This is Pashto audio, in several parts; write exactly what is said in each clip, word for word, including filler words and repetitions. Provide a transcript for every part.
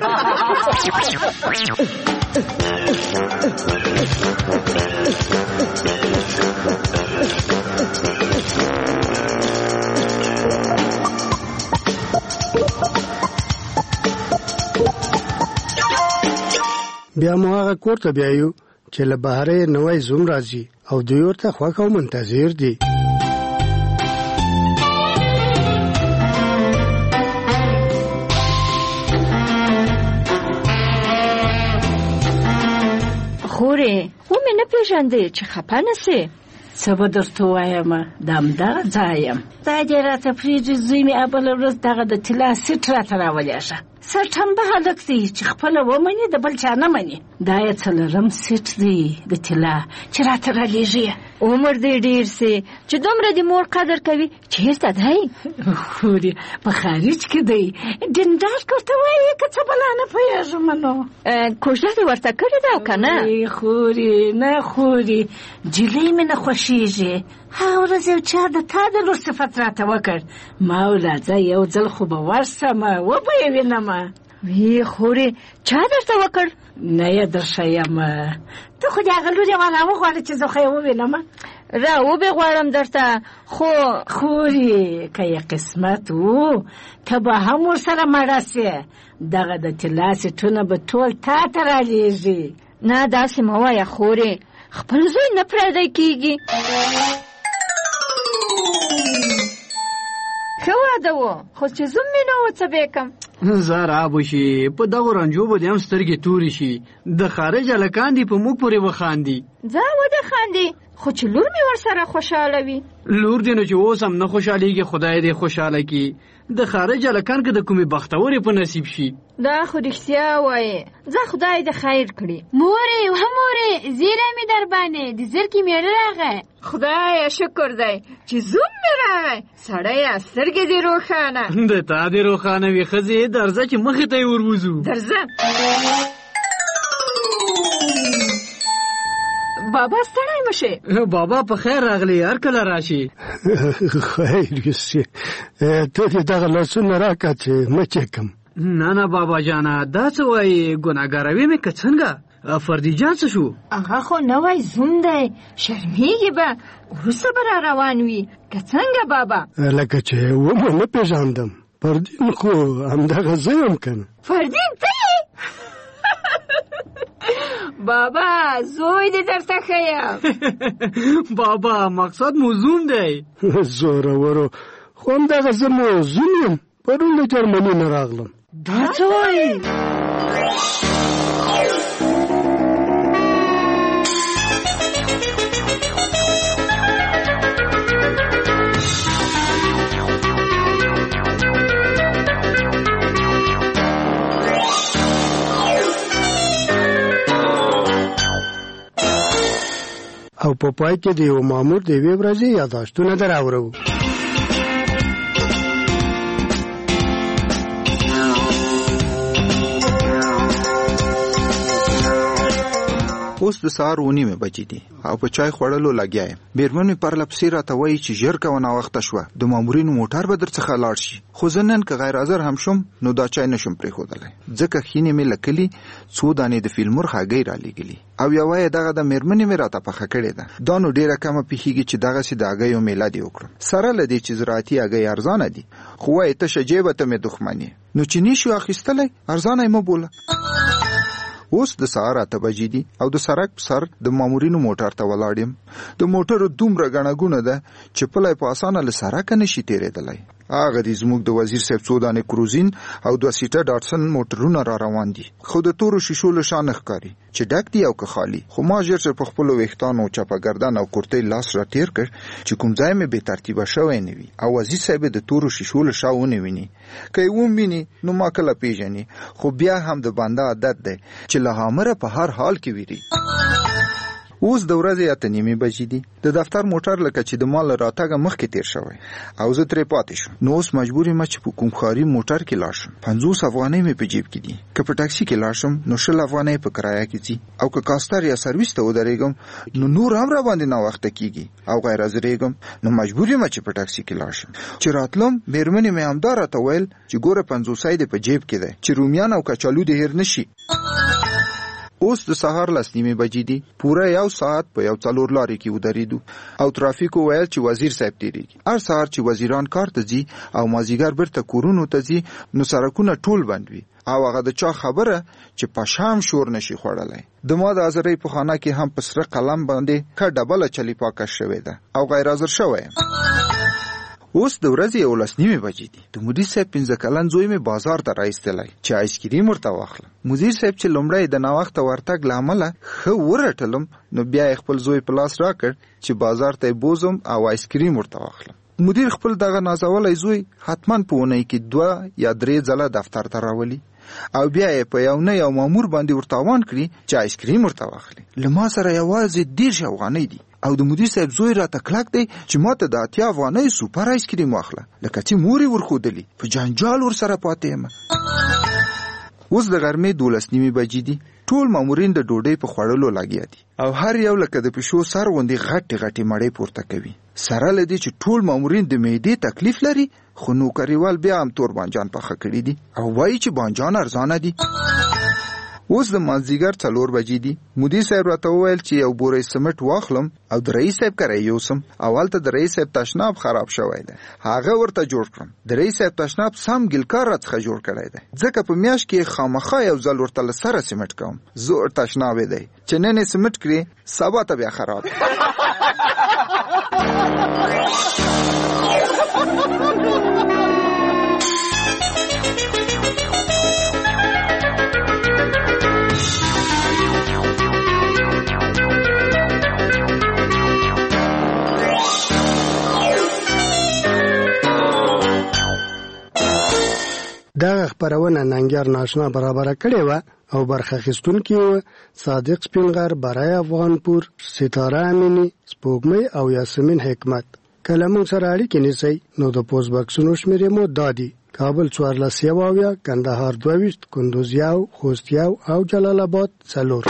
بیا مو هغه کور ته بیایو چې له بهرې نوی زوم راځي او دوی ورته خوښ او منتظر دي. خورې ومې نه پېژندې چې خفه نه سې؟ څه به درته ووایم، دا همدغه ځای یم. دا دې راته پرېږدي زوی مې بله ورځ دغه د طلا سیټ راته راولېږه. سرټنبه هلک دی چې خپله ومني د بل چا نه مني. دا یې څلورم سیټ دی د طلا چې راته رالېږي. عمر دې ډېر سي چې دومره د مور قدر کوي. چېرته دی؟ خورې په خارج کې دی. ډنډارک ورته وایي که څه بلا نه پوهېږم نو. کوژده دې ورته کړې ده او که نه؟ خورې نه خورې، جلۍ مې نه خوښېږي. هغه ورځ یو چا د تا د لور صفت راته وکړ. ما ولاځه یو ځل خو به ورسمه وبه یې وینمه. وی خورې چا درته وکړ؟ نه یې درښیم. ته خو د هغه لور یې والا وغواړه چې زه خو یې ووینمه. را وبې غواړم درته، خو خورې که یې قسمت و ته به هم ورسره مړه سې. دغه د طلا سیټونه به ټول تا ته رالېږي. نه داسې مه وایه خورې، خپل زوی نه پردی کېږي. ښه واده و، خو چې زوم مې نه و څه به کم. زار آب شي په دغو رنجو به دې هم سترګې تورې شي. د خارج هلکان دي په موږ پورې وخاندي. ځه وده خاندي، خو چې لور مې ورسره خوشحاله وي. لور دې نو چې اوس هم نه خوشحالېږي، خدای دې خوشحاله کړي. د خارج هلکان که د کومې بختورې په نصیب شي. دا خو رښتیا وایې. ځه خدای دې خیر کړي. مورې و مورې زیری مې در باندې د زرکې مېړه راغی. خدایه شکر دی چې زوم مې راغی. سړیه سترګې دې روښانه. د تا دې روښانه وي ښځې، درځه چې مخې ته یې وروځو. درځه. بابا ستړی مشه. بابا په خیر راغلی، هر کله راشي. خیر یوسې، ته دې دغه لاسونه راکړه چې مچې کم. نه نه بابا جانه، دا څه وایي؟ ګناهګاروي مې که څنګه؟ فردي جان څه شو؟ هغه خو نوی زوم دی، شرمېږي به، وروسته به را روان وي. که څنګه بابا؟ لکه چې ومه نه پېژاندم، فردین خو همدغه زه یم که نه؟ فردین ته یې؟ بابا زوی دې درته ښیم. بابا مقصد مو زوم دی. زورورو، خو همدغه زه مو زوم یم. پرون له جرمني نه راغلم. دا څه وایي؟ او په پای کې د یو مامور د یوې ورځې یاداشتونه در اورو. اوس د سهار اوه نیمې بجې دي او په چای خوړلو لګیا یم. میرمن مې پرله پسې راته وایي چې ژر کوه ناوخته شوه، د مامورینو موټر به درڅخه لاړ شي. خو زه نن که غیر حاضر هم شم نو دا چای نشم پرېښودلی، ځکه ښینې مې له کلي څو دانې د فیلمور هګۍ رالېږلي او یوه یې دغه د میرمنې مې راته پخه کړې ده. دا نو ډېره کمه پېښېږي چې دغسې د هګیو میله دې وکړم، سره له دې چې زراعتي هګۍ ارزانه دي. خو وایي تشه جیبه ته مې دښمن یې، نو چې نشو اخیستلی ارزانه یې مه بوله. اوس د سهار اته بجې دي او د سړک په سر د مامورینو موټر ته ولاړ یم. د موټرو دومره ګڼه ګوڼه ده چې پلی په اسانه له سړکه نشي تېرېدلی. هغه دي زموږ د وزیر صاحب څو دانې کروزین او دوه سیټه ډاټسن موټرونه را روان دي، خو د تورو شیشو له شا نه ښکاري چې ډک دي او که خالي. خو ما ژر ژر په خپلو ویښتانو چپه ګردن او کورتۍ لاس را تېر کړ چې کوم ځای مې بې ترتیبه شوی نه وي او وزیر صاحب د تورو شیشو له شا ونه ویني. که یې وویني نو ما کله پیژني، خو بیا هم د بنده عادت دی چې له هامره په هر حال کې ویری. اوس د ورځې اته نیمې بجې دي. د دفتر موټر لکه چې د مال راتګه مخکې تیر شوی او زه ترې پاتې شوم. نو اوس مجبور یم چې په کوم ښاري موټر کې لاړ شم. پنځوس افغانۍ مې په جیب کې دي. که په ټاکسي کې لاړ شم نو شل افغانۍ په کرایه کې ځي، او که کاستر یا سرویس ته ودرېږم نو نور هم را باندې ناوخته کېږي او غیر حاضرېږم. نو مجبور یم چې په ټاکسي کې لاړ شم. چې راتلم مېرمنې مې همدا راته ویل چې ګوره پنځوسۍ دې په جیب کې دی چې رومیان او کچالو دې هېر نه شي. اوس د سهار لس نیمې بجې دي. پوره یو ساعت په یو څلور لارې کې ودرېدو او ترافیکو ویل چې وزیر صاحب تېرېږي. هر سهار چې وزیران کار ته ځي او مازدیګر بیرته کورونو ته ځي نو سړکونه ټول بند وي او هغه د چا خبره چې په شام شور نشي خوړلی. د ما د حاضرۍ په خانه کې هم په سره قلم باندې ښه ډبله چلی پاکه شوې ده او غیر حاضر شوی یم. اوس د ورځې یولس نیمې بجې دي. د مدیر صاحب پنځه کلن زوی مې بازار ته راایستلی چې آیسکریم ورته واخلم. مدیر صاحب چې لومړی د ناوخته ورتګ له امله ښه ورټلم نو بیا یې خپل زوی په لاس راکړ چې بازار ته یې بوزم او آیسکریم ورته واخلم. مدیر خپل دغه نازولی زوی حتما په اونۍ کې دوه یا درې ځله دفتر ته راولي او بیا یې په یو نه یو مامور باندې ورتاوان کړي چې آیسکریم ورته واخلي. له ما سره یوازې دېرش افغانۍ دي او د مدیر صاحب زوی راته کلک دی چې ما ته د اتیا افغانۍ سوپر آیسکریم واخله، لکه چې مور یې ورښودلي. په جنجال ورسره پاتې یم. اوس د غرمې دولس نیمې بجې دي. ټول مامورین د ډوډۍ په خوړلو لګیا دي او هر یو لکه د پیشو سر غوندې غټې غټې مړۍ پورته کوي. سره له دې چې ټول مامورین د معدې تکلیف لري خو نوکریوال بیا هم تور بانجان پخه کړي دي او وایي چې بانجان ارزانه دي. اوس د مازدیګر څلور بجې دي. مدیر صاحب راته وویل چې یو بوری سمټ واخلم او د رئیس صاحب کره یې یوسم. اول ته د رئیس صاحب تشناب خراب شوی دی، هغه ورته جوړ کړم. د رئیس صاحب تشناب سم ګلکار راڅخه جوړ کړی دی، ځکه په میاشت کې خامخا یو ځل ورته له سره سمټ کوم. زوړ تشناب دی چې نن یې سمټ کړي سبا ته بیا خراب. دغه خپرونه ننګر ناشنا برابره کړې وه او برخه اخیستونکي وو صادق سپینغر، برای افغانپور، ستاره امینی، سپوږمۍ او یاسمین حکمت. که له موږ سره اړیکې نیسئ نو د پوسټ بکسونو شمېرې مو دا دي: کابل څوارلس یو اویا، کندهار دوه ویشت، کندوز یو، خوست یو او جلال آباد څلور.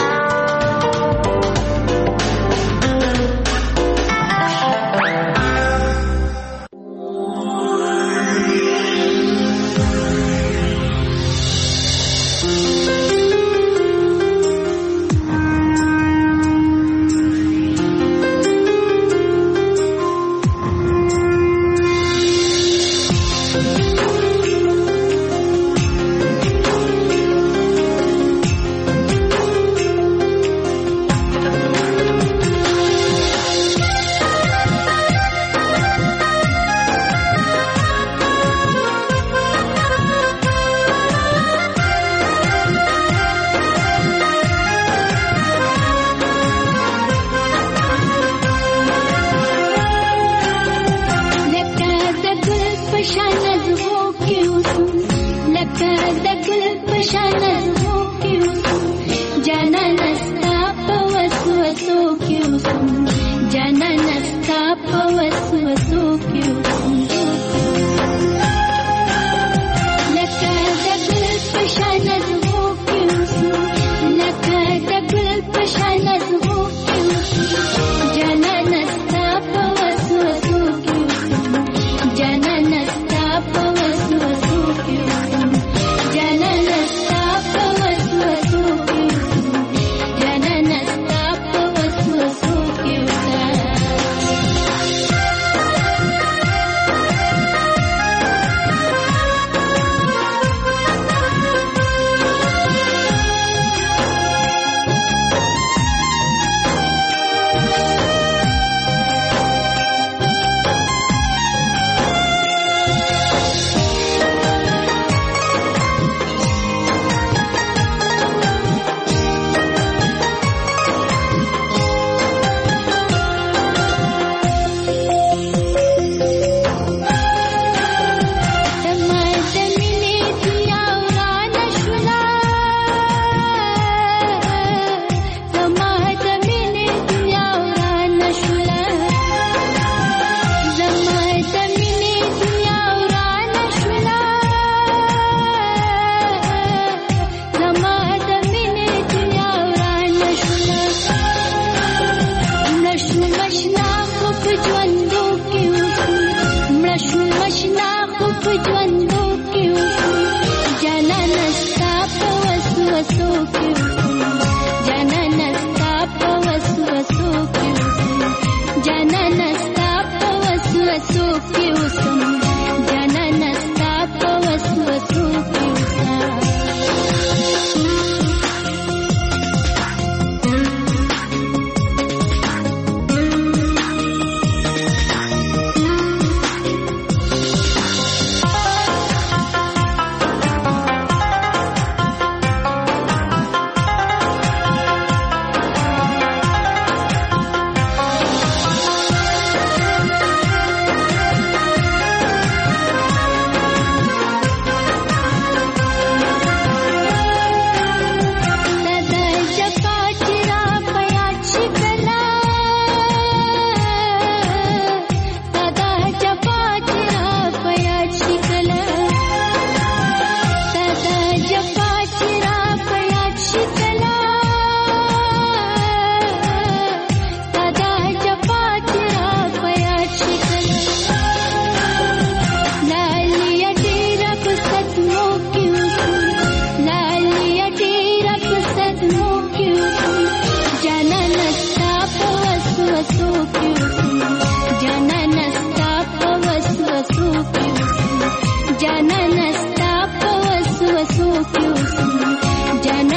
پاتې اوسي جانان